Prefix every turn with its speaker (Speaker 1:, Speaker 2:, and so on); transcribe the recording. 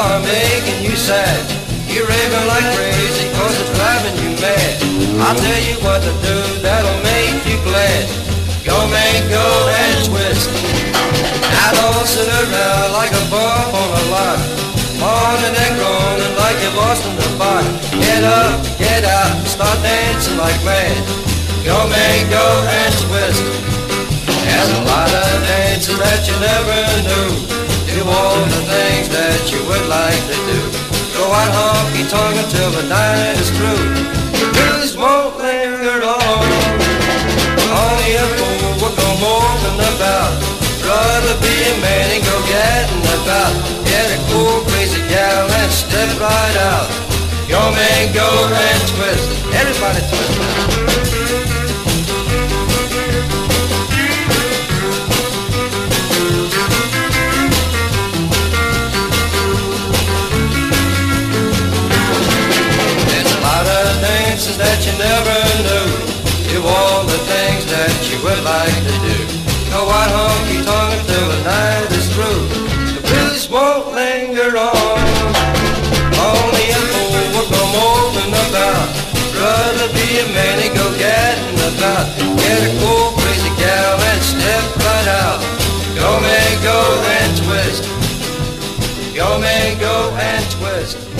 Speaker 1: are making you sad. You're raving like crazy 'cause it's driving you mad. I'll tell you what to do that'll make you glad. Go man, go and twist. Now don't sit around like a bum on a lot, moaning and groaning like you're lost in the box. Get up, get out, start dancing like mad. Go man, go and twist. There's a lot of dances that you never knew. Do all the things that you would like to do. Go out honky-tonk until the night is through. The blues won't linger long. Only a fool will go moping about. Rather be a man and go getting about. Get a cool, crazy gal and step right out. Go man, go and twist. Everybody twist. That you never knew. Do all the things that you would like to do. Go out honky-tonk until the night is through. The blues won't linger on. Only a fool will go moping about. Rather be a man and go getting about. Get a cool, crazy gal and step right out. Go man, go and twist. Go man, go and twist.